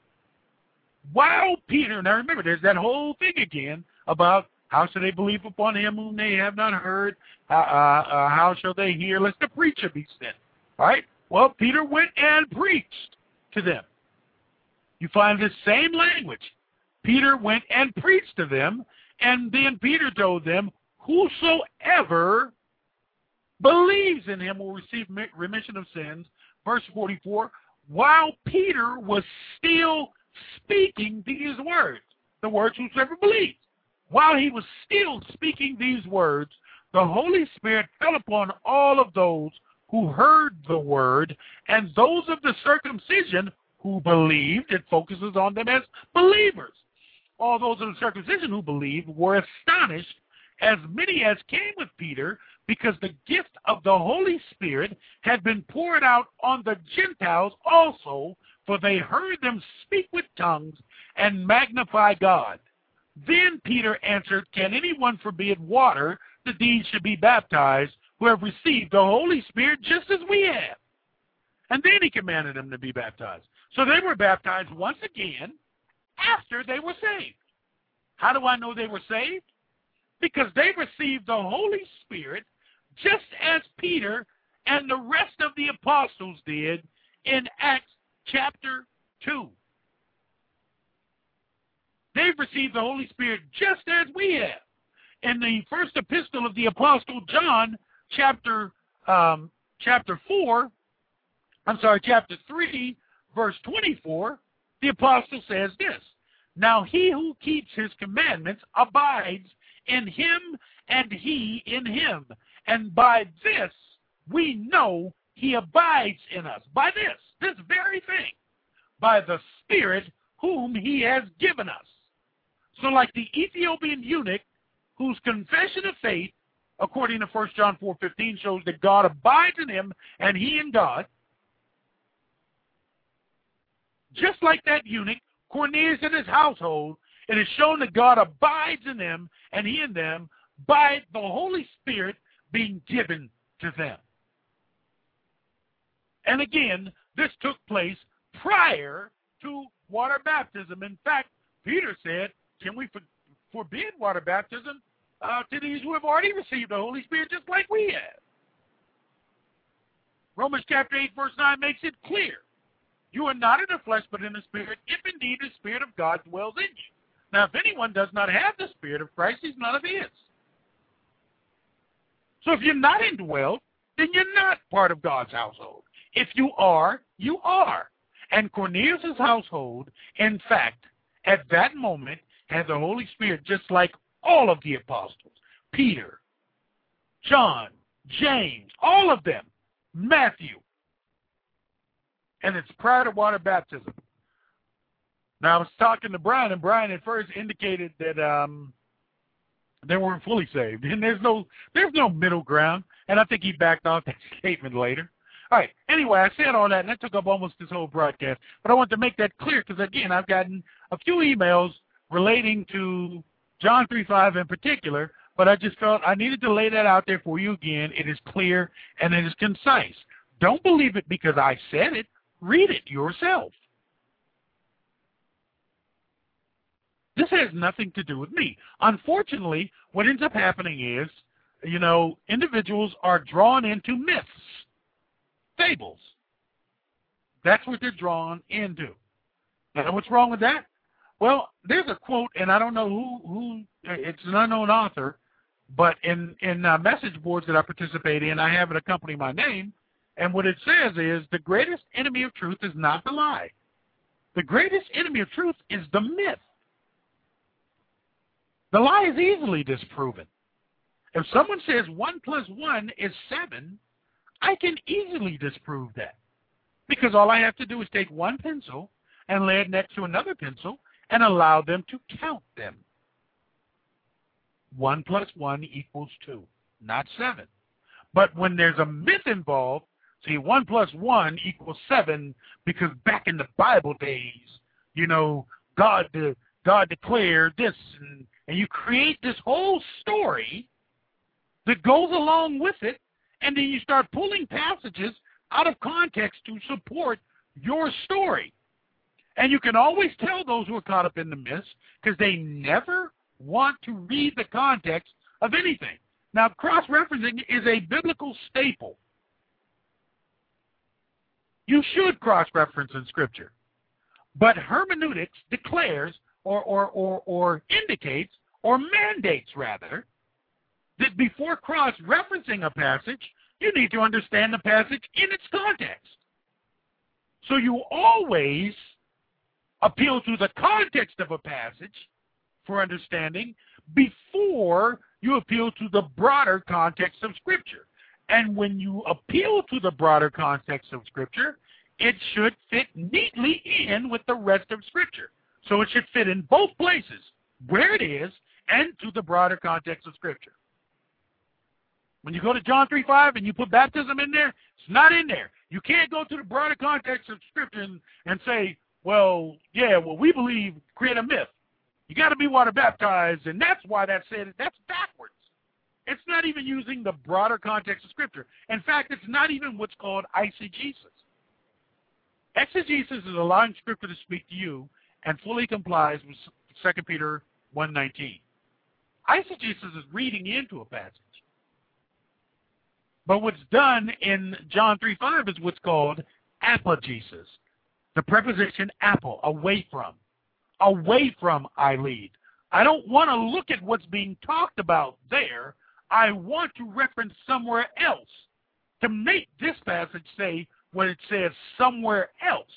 While Peter, now remember, there's that whole thing again about how shall they believe upon him whom they have not heard, how shall they hear lest the preacher be sent. All right? Well, Peter went and preached to them. You find the same language. Peter went and preached to them, and then Peter told them, whosoever believes in him will receive remission of sins. Verse 44, while Peter was still speaking these words, the words whosoever believes, while he was still speaking these words, the Holy Spirit fell upon all of those who heard the word, and those of the circumcision who believed. It focuses on them as believers. All those of the circumcision who believed were astonished, as many as came with Peter, because the gift of the Holy Spirit had been poured out on the Gentiles also, for they heard them speak with tongues and magnify God. Then Peter answered, can anyone forbid water that these should be baptized who have received the Holy Spirit just as we have? And then he commanded them to be baptized. So they were baptized once again after they were saved. How do I know they were saved? Because they received the Holy Spirit just as Peter and the rest of the apostles did in Acts chapter 2. They've received the Holy Spirit just as we have. In the first epistle of the Apostle John, chapter 3, verse 24, the apostle says this, now he who keeps his commandments abides in him and he in him. And by this we know he abides in us. By this very thing, by the Spirit whom he has given us. So like the Ethiopian eunuch, whose confession of faith, according to 1 John 4:15, shows that God abides in him and he in God, just like that eunuch, Cornelius and his household, it is shown that God abides in them, and he in them, by the Holy Spirit being given to them. And again, this took place prior to water baptism. In fact, Peter said, can we forbid water baptism to these who have already received the Holy Spirit just like we have? Romans chapter 8, verse 9 makes it clear. You are not in the flesh, but in the Spirit, if indeed the Spirit of God dwells in you. Now, if anyone does not have the Spirit of Christ, he's none of his. So if you're not indwelt, then you're not part of God's household. If you are, you are. And Cornelius' household, in fact, at that moment, had the Holy Spirit just like all of the apostles. Peter, John, James, all of them, Matthew. And it's prior to water baptism. Now, I was talking to Brian, and Brian at first indicated that they weren't fully saved. And there's no middle ground. And I think he backed off that statement later. All right. Anyway, I said all that, and that took up almost this whole broadcast. But I want to make that clear because, again, I've gotten a few emails relating to John 3:5 in particular, but I just felt I needed to lay that out there for you again. It is clear and it is concise. Don't believe it because I said it. Read it yourself. This has nothing to do with me. Unfortunately, what ends up happening is, individuals are drawn into myths, fables. That's what they're drawn into. Now, what's wrong with that? Well, there's a quote, and I don't know who it's an unknown author, but in message boards that I participate in, I have it accompany my name, and what it says is the greatest enemy of truth is not the lie. The greatest enemy of truth is the myth. The lie is easily disproven. If someone says 1 + 1 is 7, I can easily disprove that. Because all I have to do is take one pencil and lay it next to another pencil and allow them to count them. 1 + 1 = 2, not 7. But when there's a myth involved, see, 1 + 1 = 7 because back in the Bible days, God declared this, and you create this whole story that goes along with it, and then you start pulling passages out of context to support your story. And you can always tell those who are caught up in the myths because they never want to read the context of anything. Now, cross-referencing is a biblical staple. You should cross-reference in Scripture. But hermeneutics declares or indicates or mandates, rather, that before cross-referencing a passage, you need to understand the passage in its context. So you always appeal to the context of a passage for understanding before you appeal to the broader context of Scripture. And when you appeal to the broader context of Scripture, it should fit neatly in with the rest of Scripture. So it should fit in both places, where it is and to the broader context of Scripture. When you go to John 3:5 and you put baptism in there, it's not in there. You can't go to the broader context of Scripture and say, we believe, create a myth. You got to be water baptized, and that's why that's said. That's backwards. It's not even using the broader context of Scripture. In fact, it's not even what's called eisegesis. Exegesis is allowing Scripture to speak to you and fully complies with 2 Peter 1:19. Eisegesis is reading into a passage. But what's done in John 3:5 is what's called apogesis. The preposition apo, away from. Away from I lead. I don't want to look at what's being talked about there. I want to reference somewhere else to make this passage say what it says somewhere else.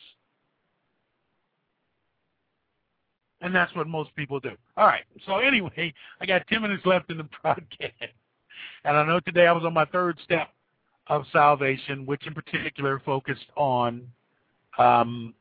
And that's what most people do. All right. So anyway, I got 10 minutes left in the broadcast. And I know today I was on my third step of salvation, which in particular focused on, on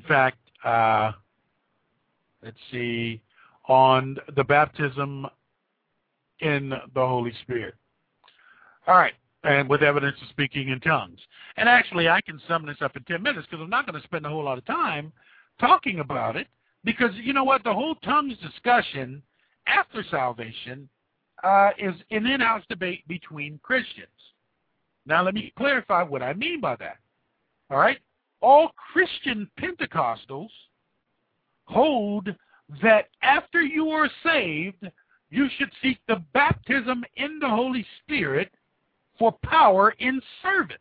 the baptism in the Holy Spirit. All right. And with evidence of speaking in tongues. And actually, I can sum this up in 10 minutes because I'm not going to spend a whole lot of time talking about it because, you know what, the whole tongues discussion after salvation is an in-house debate between Christians. Now, let me clarify what I mean by that. All right? All Christian Pentecostals hold that after you are saved, you should seek the baptism in the Holy Spirit for power in service.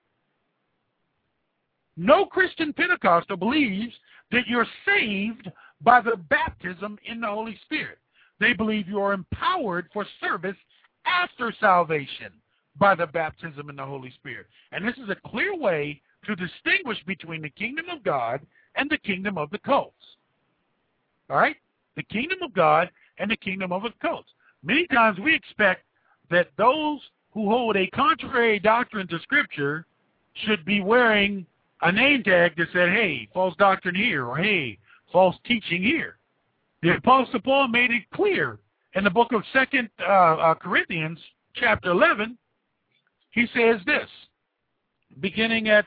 No Christian Pentecostal believes that you're saved by the baptism in the Holy Spirit. They believe you are empowered for service after salvation by the baptism in the Holy Spirit. And this is a clear way to distinguish between the kingdom of God and the kingdom of the cults. All right? The kingdom of God and the kingdom of the cults. Many times we expect that those who hold a contrary doctrine to Scripture should be wearing a name tag that said, hey, false doctrine here, or hey, false teaching here. The Apostle Paul made it clear in the book of 2 Corinthians, chapter 11. He says this, beginning at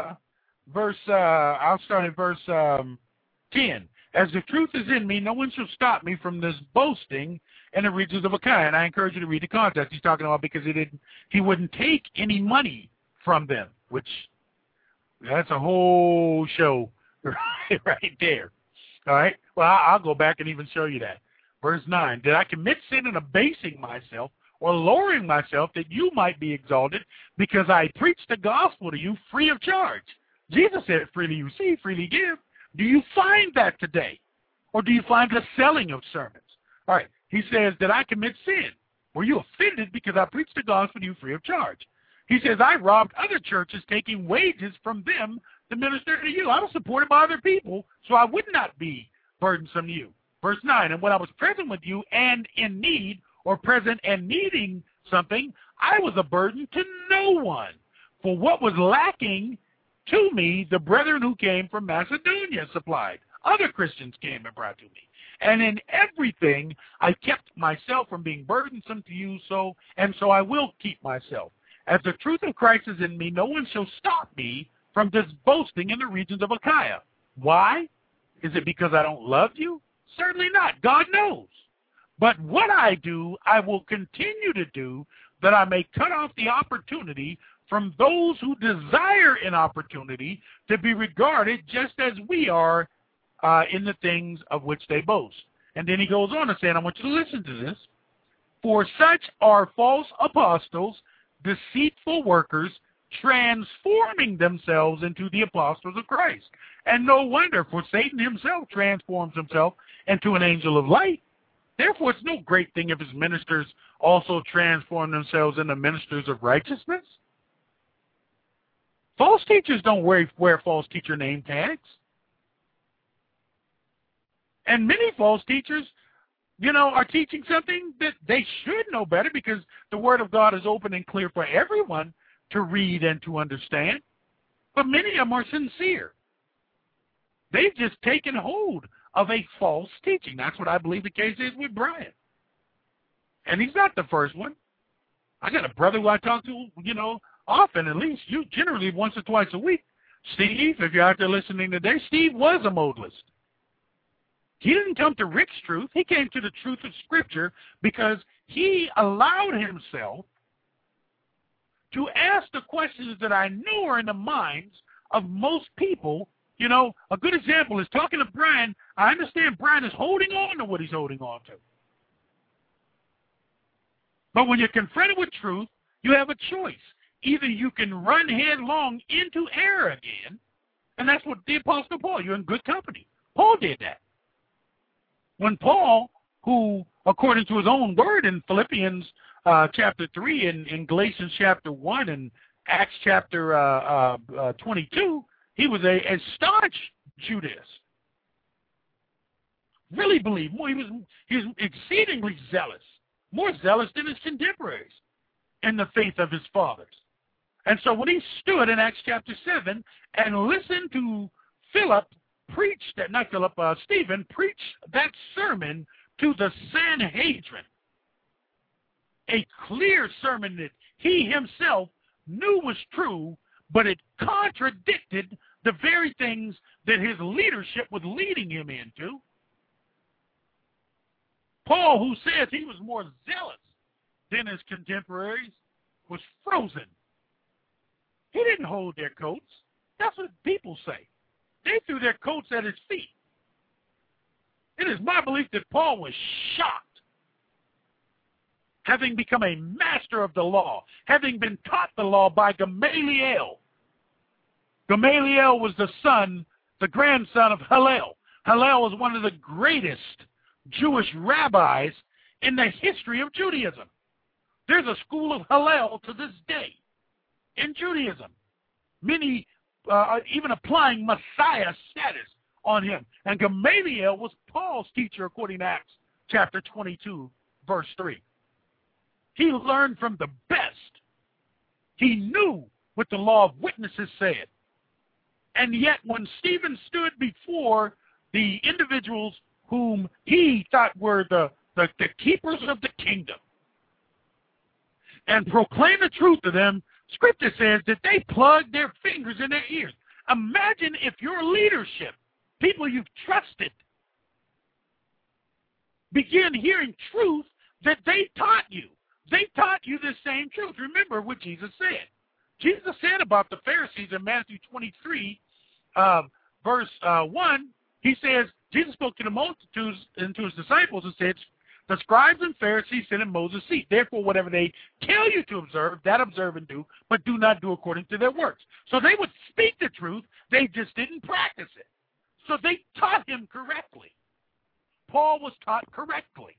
I'll start at verse 10. As the truth is in me, no one shall stop me from this boasting in the regions of Achaia. And I encourage you to read the context he's talking about, because he wouldn't take any money from them, which that's a whole show right there. All right? Well, I'll go back and even show you that. Verse 9, did I commit sin in abasing myself or lowering myself that you might be exalted, because I preached the gospel to you free of charge? Jesus said, freely you receive, freely give. Do you find that today? Or do you find the selling of sermons? All right. He says, did I commit sin? Were you offended because I preached the gospel to you free of charge? He says, I robbed other churches, taking wages from them to minister to you. I was supported by other people, so I would not be burdensome to you. Verse 9, and when I was present with you and in need, or present and needing something, I was a burden to no one. For what was lacking to me, the brethren who came from Macedonia supplied. Other Christians came and brought to me. And in everything, I kept myself from being burdensome to you, so I will keep myself. As the truth of Christ is in me, no one shall stop me from this boasting in the regions of Achaia. Why? Is it because I don't love you? Certainly not. God knows. But what I do, I will continue to do, that I may cut off the opportunity from those who desire an opportunity to be regarded just as we are in the things of which they boast. And then he goes on to say, and I want you to listen to this, for such are false apostles, deceitful workers, transforming themselves into the apostles of Christ. And no wonder, for Satan himself transforms himself into an angel of light. Therefore, it's no great thing if his ministers also transform themselves into ministers of righteousness. False teachers don't wear false teacher name tags. And many false teachers, are teaching something that they should know better, because the Word of God is open and clear for everyone to read and to understand. But many of them are sincere. They've just taken hold of a false teaching. That's what I believe the case is with Brian. And he's not the first one. I got a brother who I talk to, often, at least, generally once or twice a week. Steve, if you're out there listening today, Steve was a modalist. He didn't come to Rick's truth. He came to the truth of Scripture because he allowed himself to ask the questions that I know are in the minds of most people. A good example is talking to Brian. I understand Brian is holding on to what he's holding on to. But when you're confronted with truth, you have a choice. Either you can run headlong into error again, and that's what the Apostle Paul, you're in good company. Paul did that. When Paul, who, according to his own word in Philippians chapter 3 and in Galatians chapter 1 and Acts chapter 22, he was a staunch Judaist. Really believed more. He was exceedingly zealous, more zealous than his contemporaries in the faith of his fathers. And so when he stood in Acts chapter 7 and listened to Stephen preach that sermon to the Sanhedrin, a clear sermon that he himself knew was true, but it contradicted the very things that his leadership was leading him into. Paul, who says he was more zealous than his contemporaries, was frozen. He didn't hold their coats. That's what people say. They threw their coats at his feet. It is my belief that Paul was shocked, having become a master of the law, having been taught the law by Gamaliel. Gamaliel was the grandson of Hillel. Hillel was one of the greatest Jewish rabbis in the history of Judaism. There's a school of Hillel to this day in Judaism. Many even applying Messiah status on him. And Gamaliel was Paul's teacher according to Acts chapter 22, verse 3. He learned from the best. He knew what the law of witnesses said. And yet when Stephen stood before the individuals whom he thought were the keepers of the kingdom and proclaimed the truth to them, Scripture says that they plugged their fingers in their ears. Imagine if your leadership, people you've trusted, begin hearing truth that they taught you. They taught you the same truth. Remember what Jesus said. Jesus said about the Pharisees in Matthew 23, verse 1, he says, Jesus spoke to the multitudes and to his disciples and said, the scribes and Pharisees sit in Moses' seat. Therefore, whatever they tell you to observe, that observe and do, but do not do according to their works. So they would speak the truth, they just didn't practice it. So they taught him correctly. Paul was taught correctly.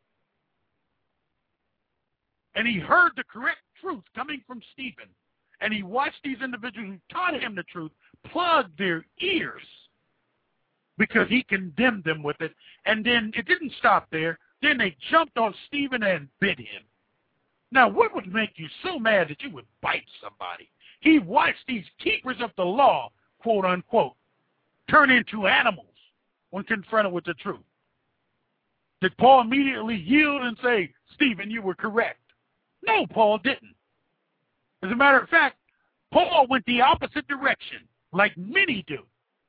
And he heard the correct truth coming from Stephen. And he watched these individuals who taught him the truth plug their ears because he condemned them with it. And then it didn't stop there. Then they jumped on Stephen and bit him. Now, what would make you so mad that you would bite somebody? He watched these keepers of the law, quote unquote, turn into animals when confronted with the truth. Did Paul immediately yield and say, Stephen, you were correct? No, Paul didn't. As a matter of fact, Paul went the opposite direction, like many do.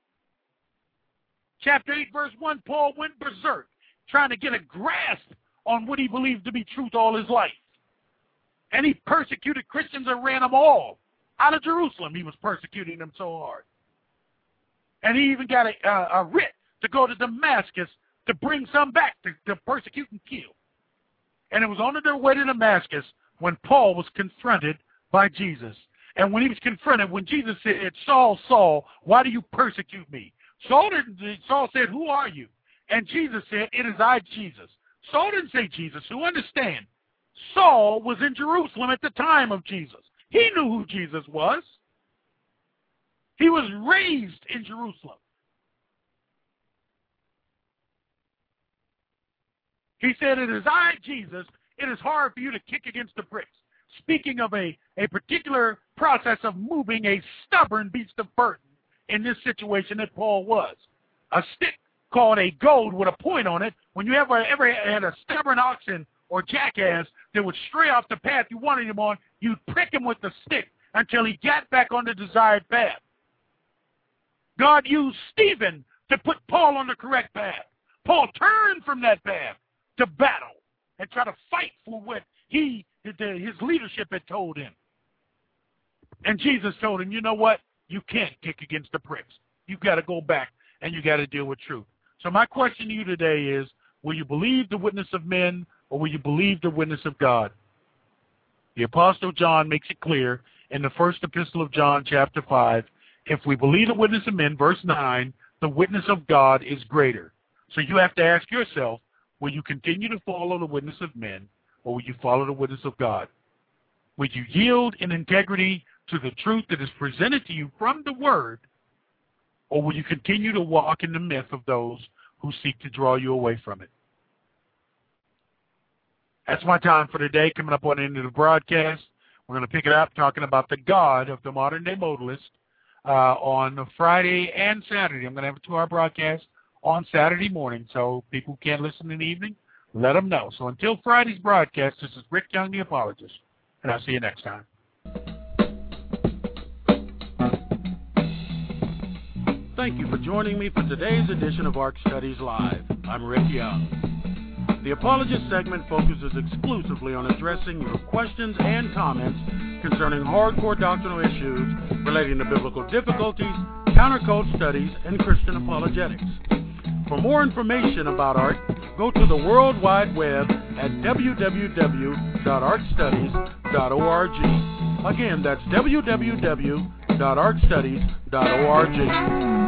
Chapter 8, verse 1, Paul went berserk, trying to get a grasp on what he believed to be truth all his life. And he persecuted Christians and ran them all out of Jerusalem. He was persecuting them so hard. And he even got a writ to go to Damascus to bring some back to persecute and kill. And it was on their way to Damascus when Paul was confronted by Jesus. And when he was confronted, when Jesus said, Saul, Saul, why do you persecute me? Saul said, who are you? And Jesus said, it is I, Jesus. Saul didn't say Jesus. Who understand? Saul was in Jerusalem at the time of Jesus. He knew who Jesus was. He was raised in Jerusalem. He said, it is I, Jesus. It is hard for you to kick against the pricks. Speaking of a particular process of moving a stubborn beast of burden in this situation that Paul was. A stick called a goad with a point on it. When you ever had a stubborn oxen or jackass that would stray off the path you wanted him on, you'd prick him with the stick until he got back on the desired path. God used Stephen to put Paul on the correct path. Paul turned from that path to battle and try to fight for what his leadership had told him. And Jesus told him, you know what? You can't kick against the pricks. You've got to go back and you got to deal with truth. So my question to you today is, will you believe the witness of men or will you believe the witness of God? The Apostle John makes it clear in the first epistle of John, chapter 5, if we believe the witness of men, verse 9, the witness of God is greater. So you have to ask yourself, will you continue to follow the witness of men or will you follow the witness of God? Will you yield in integrity to the truth that is presented to you from the Word, or will you continue to walk in the myth of those who seek to draw you away from it? That's my time for today. Coming up on the end of the broadcast, we're going to pick it up talking about the God of the modern-day modalist on Friday and Saturday. I'm going to have a 2-hour broadcast on Saturday morning, so people who can't listen in the evening, let them know. So until Friday's broadcast, this is Rick Young, the apologist, and I'll see you next time. Thank you for joining me for today's edition of Arc Studies Live. I'm Rick Young. The Apologist segment focuses exclusively on addressing your questions and comments concerning hardcore doctrinal issues relating to biblical difficulties, countercult studies, and Christian apologetics. For more information about ARC, go to the World Wide Web at www.arcstudies.org. Again, that's www.arcstudies.org.